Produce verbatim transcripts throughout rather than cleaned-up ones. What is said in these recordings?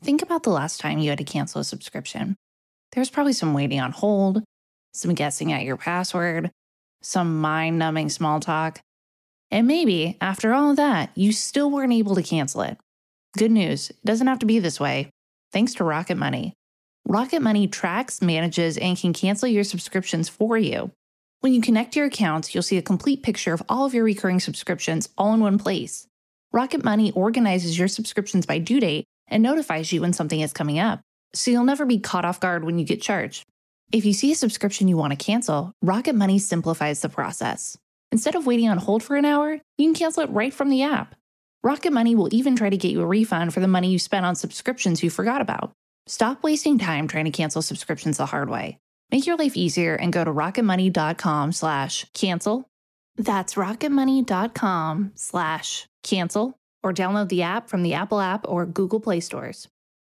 Think about the last time you had to cancel a subscription. There was probably some waiting on hold, some guessing at your password, some mind-numbing small talk. And maybe, after all of that, you still weren't able to cancel it. Good news, it doesn't have to be this way. Thanks to Rocket Money. Rocket Money tracks, manages, and can cancel your subscriptions for you. When you connect your accounts, you'll see a complete picture of all of your recurring subscriptions all in one place. Rocket Money organizes your subscriptions by due date and notifies you when something is coming up, so you'll never be caught off guard when you get charged. If you see a subscription you want to cancel, Rocket Money simplifies the process. Instead of waiting on hold for an hour, you can cancel it right from the app. Rocket Money will even try to get you a refund for the money you spent on subscriptions you forgot about. Stop wasting time trying to cancel subscriptions the hard way. Make your life easier and go to rocketmoney.com slash cancel. That's rocketmoney.com slash cancel, or download the app from the Apple App or Google Play stores.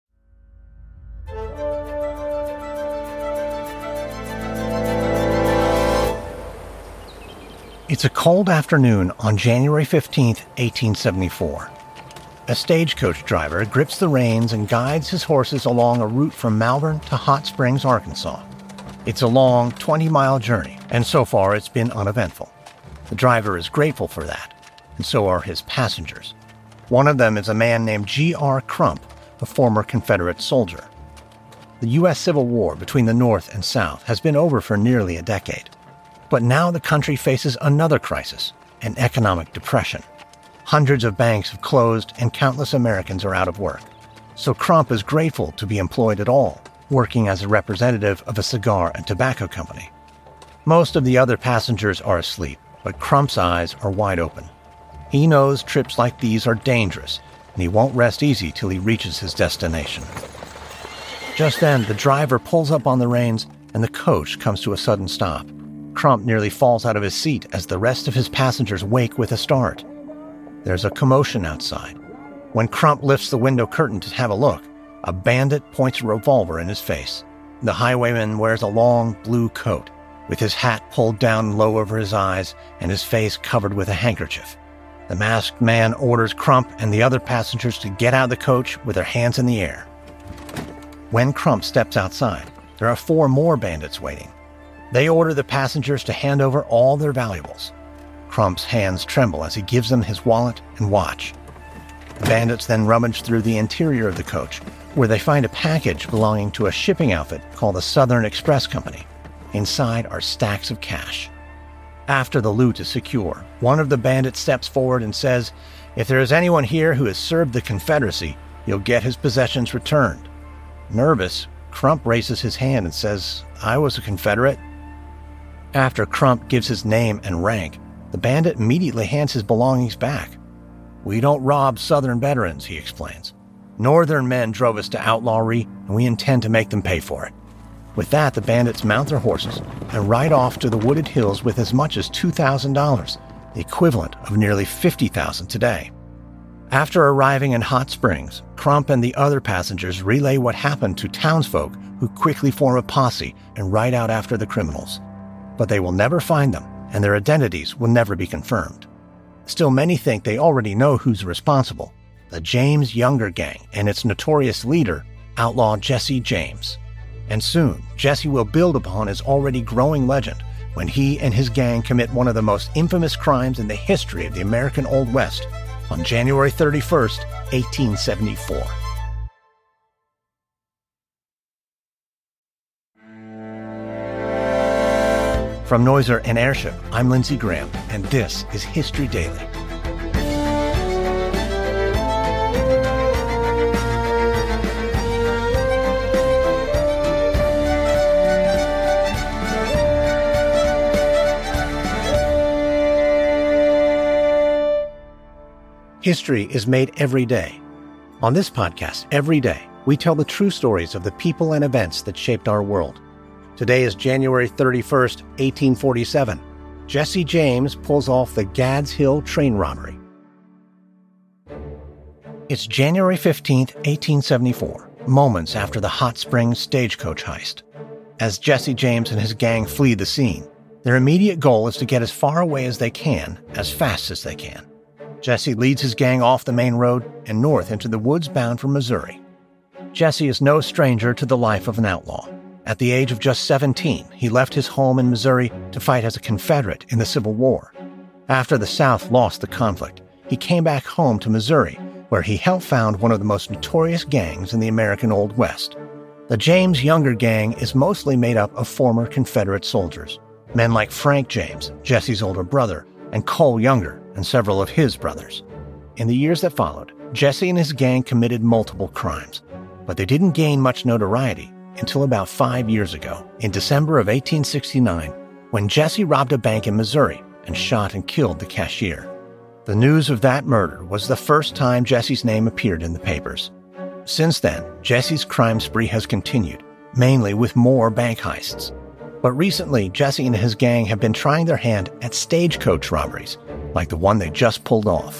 It's a cold afternoon on January fifteenth, eighteen seventy-four. A stagecoach driver grips the reins and guides his horses along a route from Malvern to Hot Springs, Arkansas. It's a long twenty-mile journey, and so far it's been uneventful. The driver is grateful for that, and so are his passengers. One of them is a man named G R Crump, a former Confederate soldier. The U S Civil War between the North and South has been over for nearly a decade. But now the country faces another crisis, an economic depression. Hundreds of banks have closed and countless Americans are out of work. So Crump is grateful to be employed at all, working as a representative of a cigar and tobacco company. Most of the other passengers are asleep, but Crump's eyes are wide open. He knows trips like these are dangerous, and he won't rest easy till he reaches his destination. Just then, the driver pulls up on the reins, and the coach comes to a sudden stop. Crump nearly falls out of his seat as the rest of his passengers wake with a start. There's a commotion outside. When Crump lifts the window curtain to have a look, a bandit points a revolver in his face. The highwayman wears a long blue coat, with his hat pulled down low over his eyes and his face covered with a handkerchief. The masked man orders Crump and the other passengers to get out of the coach with their hands in the air. When Crump steps outside, there are four more bandits waiting. They order the passengers to hand over all their valuables. Crump's hands tremble as he gives them his wallet and watch. The bandits then rummage through the interior of the coach, where they find a package belonging to a shipping outfit called the Southern Express Company. Inside are stacks of cash. After the loot is secure, one of the bandits steps forward and says, "If there is anyone here who has served the Confederacy, he'll get his possessions returned." Nervous, Crump raises his hand and says, "I was a Confederate." After Crump gives his name and rank, the bandit immediately hands his belongings back. "We don't rob Southern veterans," he explains. "Northern men drove us to outlawry, and we intend to make them pay for it." With that, the bandits mount their horses and ride off to the wooded hills with as much as two thousand dollars, the equivalent of nearly fifty thousand dollars today. After arriving in Hot Springs, Crump and the other passengers relay what happened to townsfolk who quickly form a posse and ride out after the criminals. But they will never find them, and their identities will never be confirmed. Still, many think they already know who's responsible: the James Younger Gang and its notorious leader, outlaw Jesse James. And soon, Jesse will build upon his already growing legend when he and his gang commit one of the most infamous crimes in the history of the American Old West on January thirty-first, eighteen seventy-four. From Noiser and Airship, I'm Lindsey Graham, and this is History Daily. History is made every day. On this podcast, every day, we tell the true stories of the people and events that shaped our world. Today is January thirty-first, eighteen forty-seven. Jesse James pulls off the Gads Hill train robbery. It's January fifteenth, eighteen seventy-four, moments after the Hot Springs stagecoach heist. As Jesse James and his gang flee the scene, their immediate goal is to get as far away as they can, as fast as they can. Jesse leads his gang off the main road and north into the woods bound for Missouri. Jesse is no stranger to the life of an outlaw. At the age of just seventeen, he left his home in Missouri to fight as a Confederate in the Civil War. After the South lost the conflict, he came back home to Missouri, where he helped found one of the most notorious gangs in the American Old West. The James Younger Gang is mostly made up of former Confederate soldiers, men like Frank James, Jesse's older brother, and Cole Younger, and several of his brothers. In the years that followed, Jesse and his gang committed multiple crimes, but they didn't gain much notoriety until about five years ago, in December of eighteen sixty-nine, when Jesse robbed a bank in Missouri and shot and killed the cashier. The news of that murder was the first time Jesse's name appeared in the papers. Since then, Jesse's crime spree has continued, mainly with more bank heists. But recently, Jesse and his gang have been trying their hand at stagecoach robberies, like the one they just pulled off.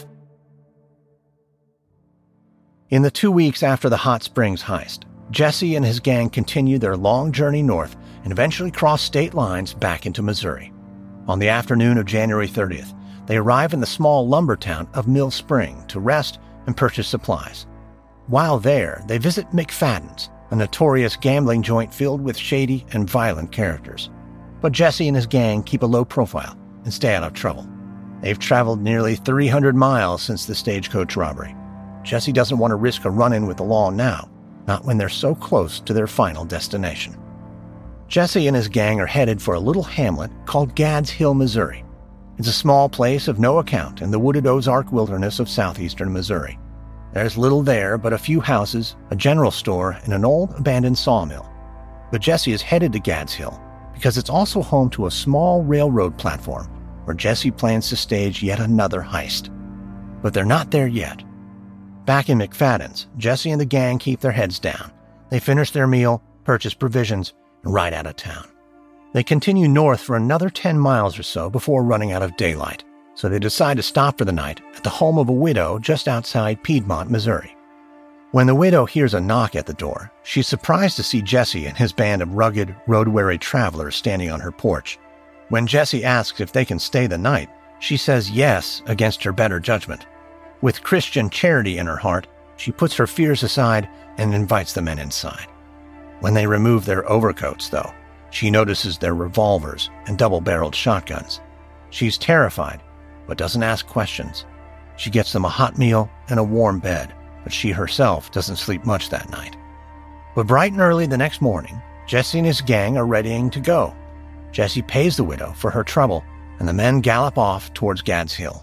In the two weeks after the Hot Springs heist, Jesse and his gang continued their long journey north and eventually crossed state lines back into Missouri. On the afternoon of January thirtieth, they arrive in the small lumber town of Mill Spring to rest and purchase supplies. While there, they visit McFadden's, a notorious gambling joint filled with shady and violent characters. But Jesse and his gang keep a low profile and stay out of trouble. They've traveled nearly three hundred miles since the stagecoach robbery. Jesse doesn't want to risk a run-in with the law now, not when they're so close to their final destination. Jesse and his gang are headed for a little hamlet called Gads Hill, Missouri. It's a small place of no account in the wooded Ozark wilderness of southeastern Missouri. There's little there but a few houses, a general store, and an old abandoned sawmill. But Jesse is headed to Gads Hill because it's also home to a small railroad platform where Jesse plans to stage yet another heist. But they're not there yet. Back in McFadden's, Jesse and the gang keep their heads down. They finish their meal, purchase provisions, and ride out of town. They continue north for another ten miles or so before running out of daylight, so they decide to stop for the night at the home of a widow just outside Piedmont, Missouri. When the widow hears a knock at the door, she's surprised to see Jesse and his band of rugged, road-weary travelers standing on her porch. When Jesse asks if they can stay the night, she says yes against her better judgment. With Christian charity in her heart, she puts her fears aside and invites the men inside. When they remove their overcoats, though, she notices their revolvers and double-barreled shotguns. She's terrified, but doesn't ask questions. She gets them a hot meal and a warm bed, but she herself doesn't sleep much that night. But bright and early the next morning, Jesse and his gang are readying to go. Jesse pays the widow for her trouble, and the men gallop off towards Gads Hill.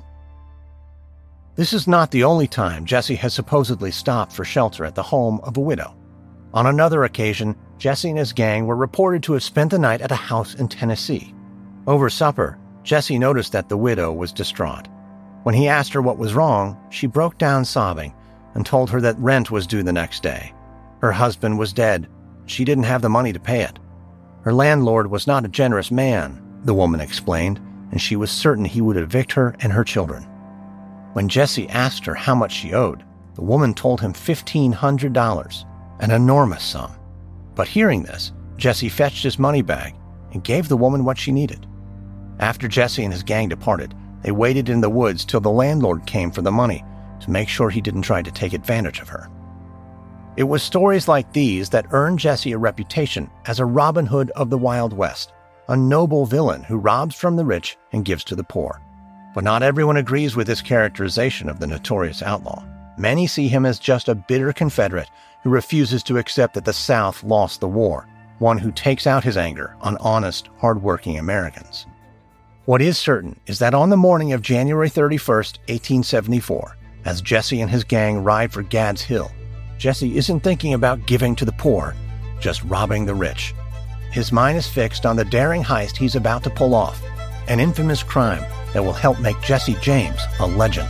This is not the only time Jesse has supposedly stopped for shelter at the home of a widow. On another occasion, Jesse and his gang were reported to have spent the night at a house in Tennessee. Over supper, Jesse noticed that the widow was distraught. When he asked her what was wrong, she broke down sobbing and told her that rent was due the next day. Her husband was dead. She didn't have the money to pay it. Her landlord was not a generous man, the woman explained, and she was certain he would evict her and her children. When Jesse asked her how much she owed, the woman told him fifteen hundred dollars, an enormous sum. But hearing this, Jesse fetched his money bag and gave the woman what she needed. After Jesse and his gang departed, they waited in the woods till the landlord came for the money to make sure he didn't try to take advantage of her. It was stories like these that earned Jesse a reputation as a Robin Hood of the Wild West, a noble villain who robs from the rich and gives to the poor. But not everyone agrees with this characterization of the notorious outlaw. Many see him as just a bitter Confederate who refuses to accept that the South lost the war, one who takes out his anger on honest, hard-working Americans. What is certain is that on the morning of January thirty-first, eighteen seventy-four, as Jesse and his gang ride for Gads Hill, Jesse isn't thinking about giving to the poor, just robbing the rich. His mind is fixed on the daring heist he's about to pull off, an infamous crime that will help make Jesse James a legend.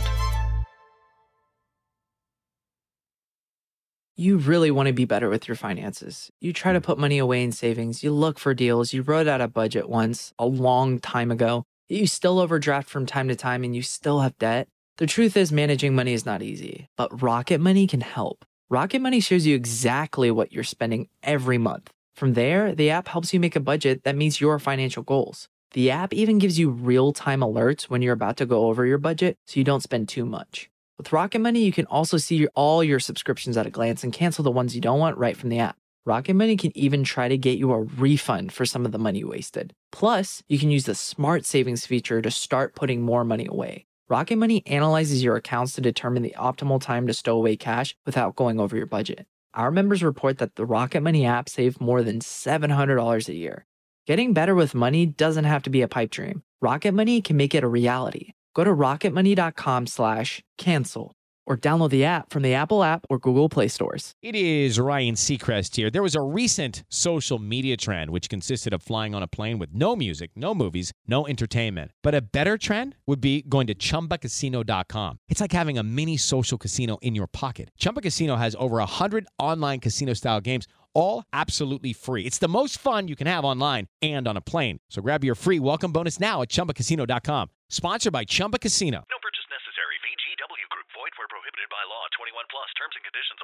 You really want to be better with your finances. You try to put money away in savings. You look for deals. You wrote out a budget once, a long time ago. You still overdraft from time to time and you still have debt. The truth is managing money is not easy, but Rocket Money can help. Rocket Money shows you exactly what you're spending every month. From there, the app helps you make a budget that meets your financial goals. The app even gives you real-time alerts when you're about to go over your budget so you don't spend too much. With Rocket Money, you can also see your, all your subscriptions at a glance and cancel the ones you don't want right from the app. Rocket Money can even try to get you a refund for some of the money you wasted. Plus, you can use the Smart Savings feature to start putting more money away. Rocket Money analyzes your accounts to determine the optimal time to stow away cash without going over your budget. Our members report that the Rocket Money app saved more than seven hundred dollars a year. Getting better with money doesn't have to be a pipe dream. Rocket Money can make it a reality. Go to rocketmoney.com slash cancel or download the app from the Apple app or Google Play stores. It is Ryan Seacrest here. There was a recent social media trend which consisted of flying on a plane with no music, no movies, no entertainment. But a better trend would be going to chumba casino dot com. It's like having a mini social casino in your pocket. Chumba Casino has over one hundred online casino-style games, all absolutely free. It's the most fun you can have online and on a plane. So grab your free welcome bonus now at chumba casino dot com. Sponsored by Chumba Casino. No purchase necessary. V G W Group. Void where prohibited by law. twenty-one plus. Terms and conditions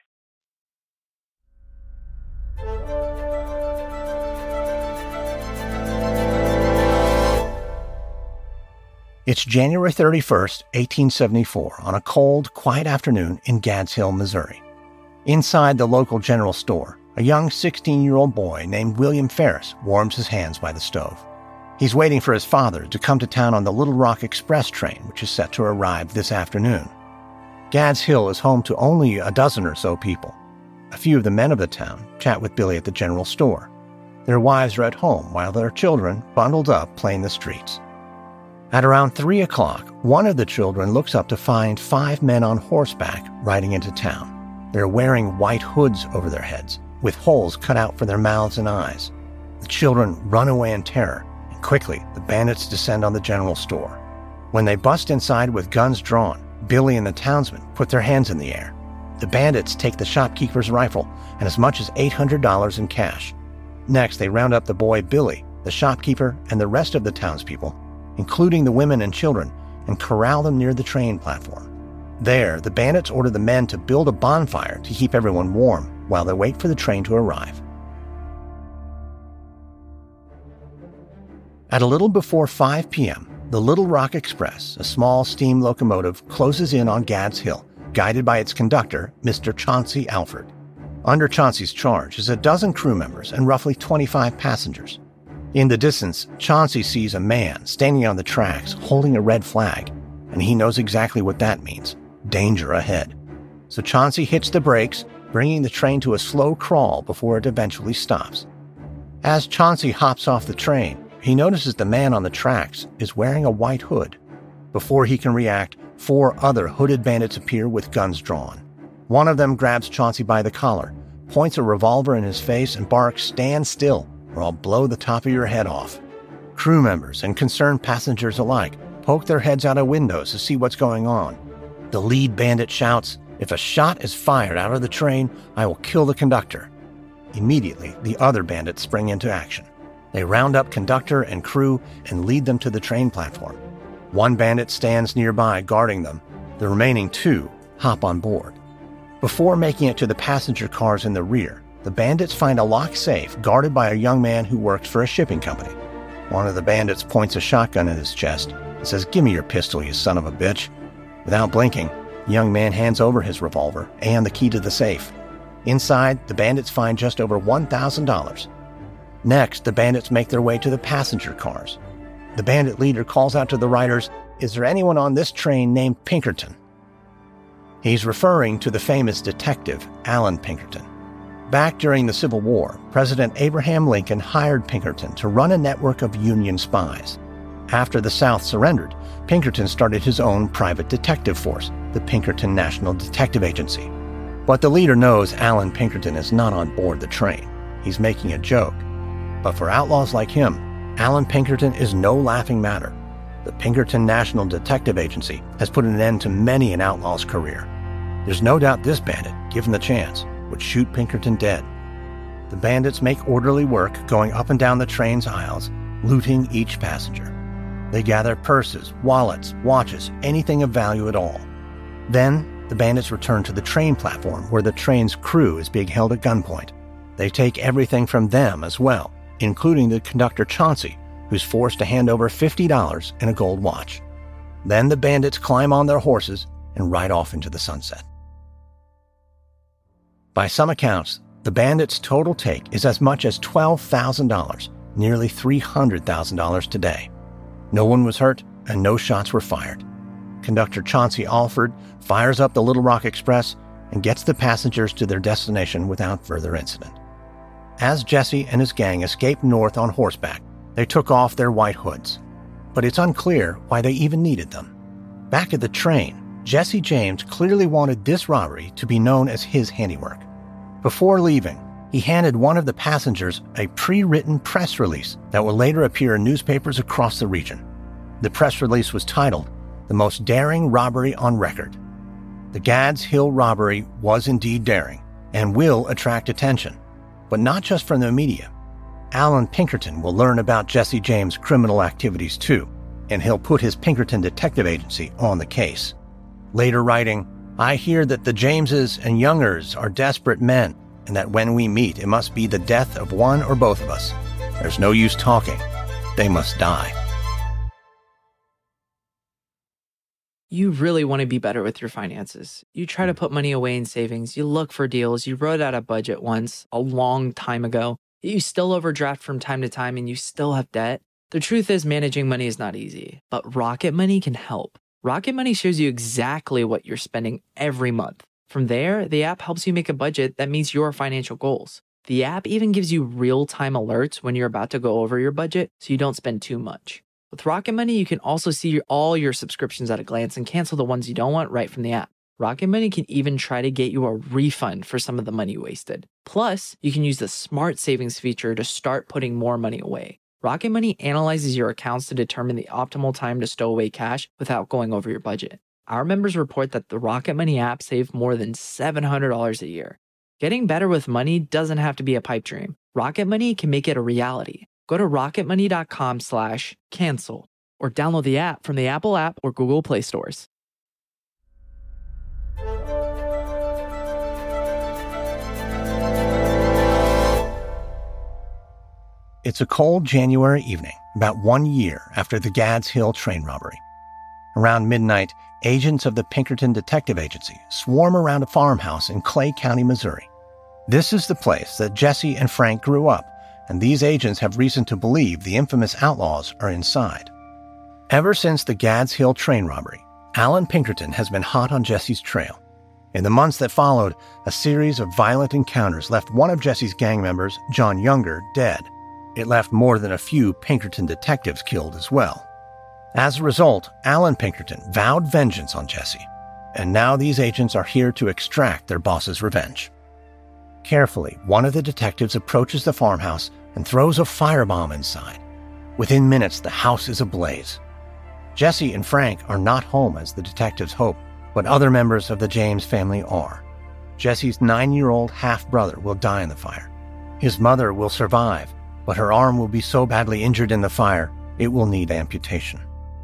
apply. It's January thirty-first, eighteen seventy-four, on a cold, quiet afternoon in Gads Hill, Missouri. Inside the local general store, a young sixteen-year-old boy named William Ferris warms his hands by the stove. He's waiting for his father to come to town on the Little Rock Express train, which is set to arrive this afternoon. Gads Hill is home to only a dozen or so people. A few of the men of the town chat with Billy at the general store. Their wives are at home while their children, bundled up, play in the streets. At around three o'clock, one of the children looks up to find five men on horseback riding into town. They're wearing white hoods over their heads, with holes cut out for their mouths and eyes. The children run away in terror, and quickly the bandits descend on the general store. When they bust inside with guns drawn, Billy and the townsmen put their hands in the air. The bandits take the shopkeeper's rifle and as much as eight hundred dollars in cash. Next, they round up the boy Billy, the shopkeeper, and the rest of the townspeople, including the women and children, and corral them near the train platform. There, the bandits order the men to build a bonfire to keep everyone warm while they wait for the train to arrive. At a little before five p.m., the Little Rock Express, a small steam locomotive, closes in on Gads Hill, guided by its conductor, Mister Chauncey Alford. Under Chauncey's charge is a dozen crew members and roughly twenty-five passengers. In the distance, Chauncey sees a man standing on the tracks holding a red flag, and he knows exactly what that means. Danger ahead. So Chauncey hits the brakes, bringing the train to a slow crawl before it eventually stops. As Chauncey hops off the train, he notices the man on the tracks is wearing a white hood. Before he can react, four other hooded bandits appear with guns drawn. One of them grabs Chauncey by the collar, points a revolver in his face, and barks, "Stand still, or I'll blow the top of your head off." Crew members and concerned passengers alike poke their heads out of windows to see what's going on. The lead bandit shouts, "If a shot is fired out of the train, I will kill the conductor." Immediately, the other bandits spring into action. They round up conductor and crew and lead them to the train platform. One bandit stands nearby guarding them. The remaining two hop on board. Before making it to the passenger cars in the rear, the bandits find a locked safe guarded by a young man who works for a shipping company. One of the bandits points a shotgun at his chest and says, "Give me your pistol, you son of a bitch." Without blinking, the young man hands over his revolver and the key to the safe. Inside, the bandits find just over one thousand dollars. Next, the bandits make their way to the passenger cars. The bandit leader calls out to the riders, "Is there anyone on this train named Pinkerton?" He's referring to the famous detective, Allan Pinkerton. Back during the Civil War, President Abraham Lincoln hired Pinkerton to run a network of Union spies. After the South surrendered, Pinkerton started his own private detective force, the Pinkerton National Detective Agency. But the leader knows Allan Pinkerton is not on board the train. He's making a joke. But for outlaws like him, Allan Pinkerton is no laughing matter. The Pinkerton National Detective Agency has put an end to many an outlaw's career. There's no doubt this bandit, given the chance, would shoot Pinkerton dead. The bandits make orderly work going up and down the train's aisles, looting each passenger. They gather purses, wallets, watches, anything of value at all. Then, the bandits return to the train platform where the train's crew is being held at gunpoint. They take everything from them as well, including the conductor Chauncey, who's forced to hand over fifty dollars and a gold watch. Then the bandits climb on their horses and ride off into the sunset. By some accounts, the bandits' total take is as much as twelve thousand dollars, nearly three hundred thousand dollars today. No one was hurt, and no shots were fired. Conductor Chauncey Alford fires up the Little Rock Express and gets the passengers to their destination without further incident. As Jesse and his gang escaped north on horseback, they took off their white hoods. But it's unclear why they even needed them. Back at the train, Jesse James clearly wanted this robbery to be known as his handiwork. Before leaving, he handed one of the passengers a pre-written press release that will later appear in newspapers across the region. The press release was titled, "The Most Daring Robbery on Record." The Gads Hill robbery was indeed daring and will attract attention, but not just from the media. Alan Pinkerton will learn about Jesse James' criminal activities too, and he'll put his Pinkerton Detective Agency on the case. Later writing, "I hear that the Jameses and Youngers are desperate men, and that when we meet, it must be the death of one or both of us. There's no use talking. They must die." You really want to be better with your finances. You try to put money away in savings. You look for deals. You wrote out a budget once a long time ago. You still overdraft from time to time and you still have debt. The truth is, managing money is not easy, but Rocket Money can help. Rocket Money shows you exactly what you're spending every month. From there, the app helps you make a budget that meets your financial goals. The app even gives you real-time alerts when you're about to go over your budget so you don't spend too much. With Rocket Money, you can also see all your subscriptions at a glance and cancel the ones you don't want right from the app. Rocket Money can even try to get you a refund for some of the money you wasted. Plus, you can use the Smart Savings feature to start putting more money away. Rocket Money analyzes your accounts to determine the optimal time to stow away cash without going over your budget. Our members report that the Rocket Money app saved more than seven hundred dollars a year. Getting better with money doesn't have to be a pipe dream. Rocket Money can make it a reality. Go to rocketmoney.com slash cancel or download the app from the Apple app or Google Play stores. It's a cold January evening, about one year after the Gads Hill train robbery. Around midnight, agents of the Pinkerton Detective Agency swarm around a farmhouse in Clay County, Missouri. This is the place that Jesse and Frank grew up, and these agents have reason to believe the infamous outlaws are inside. Ever since the Gads Hill train robbery, Alan Pinkerton has been hot on Jesse's trail. In the months that followed, a series of violent encounters left one of Jesse's gang members, John Younger, dead. It left more than a few Pinkerton detectives killed as well. As a result, Alan Pinkerton vowed vengeance on Jesse, and now these agents are here to extract their boss's revenge. Carefully, one of the detectives approaches the farmhouse and throws a firebomb inside. Within minutes, the house is ablaze. Jesse and Frank are not home as the detectives hope, but other members of the James family are. Jesse's nine-year-old half-brother will die in the fire. His mother will survive, but her arm will be so badly injured in the fire, it will need amputation.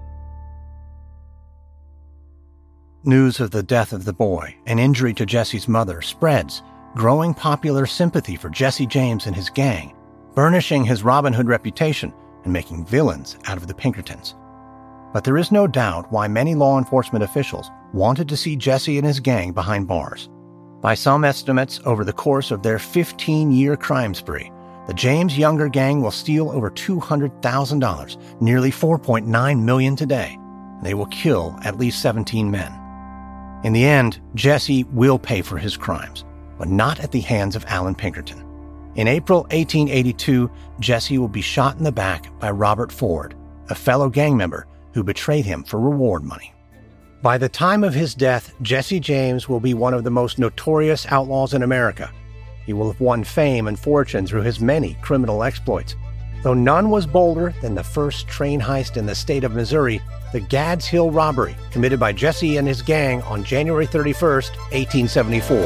News of the death of the boy and injury to Jesse's mother spreads, growing popular sympathy for Jesse James and his gang, burnishing his Robin Hood reputation and making villains out of the Pinkertons. But there is no doubt why many law enforcement officials wanted to see Jesse and his gang behind bars. By some estimates, over the course of their fifteen-year crime spree, the James Younger gang will steal over two hundred thousand dollars, nearly four point nine million dollars today, and they will kill at least seventeen men. In the end, Jesse will pay for his crimes, but not at the hands of Alan Pinkerton. In April eighteen eighty-two, Jesse will be shot in the back by Robert Ford, a fellow gang member who betrayed him for reward money. By the time of his death, Jesse James will be one of the most notorious outlaws in America. He will have won fame and fortune through his many criminal exploits. Though none was bolder than the first train heist in the state of Missouri, the Gads Hill robbery committed by Jesse and his gang on January thirty-first, eighteen seventy-four.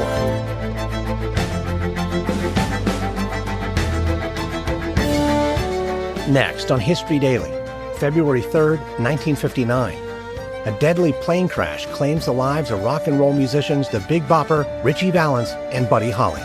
Next on History Daily, February third, nineteen fifty-nine. A deadly plane crash claims the lives of rock and roll musicians the Big Bopper, Ritchie Valens, and Buddy Holly.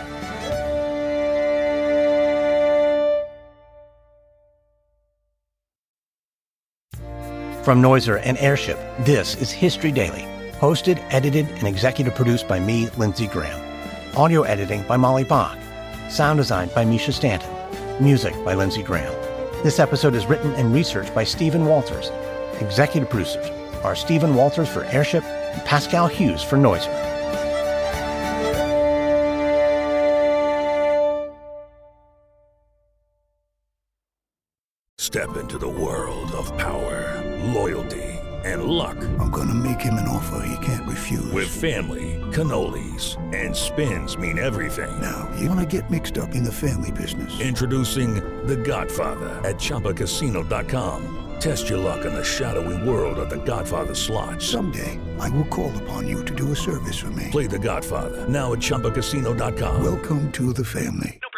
From Noiser and Airship, this is History Daily, Hosted, edited, and executive produced by me, Lindsey Graham. Audio editing by Molly Bach. Sound design by Misha Stanton. Music by Lindsey Graham. This episode is written and researched by Stephen Walters. Executive producers are Stephen Walters for Airship and Pascal Hughes for Noiser. Step into the world of power, loyalty, and luck. I'm gonna make him an offer he can't refuse. With family, cannolis, and spins mean everything. Now, you wanna get mixed up in the family business. Introducing The Godfather at Chumba Casino dot com. Test your luck in the shadowy world of The Godfather slot. Someday, I will call upon you to do a service for me. Play The Godfather now at Chumba Casino dot com. Welcome to the family.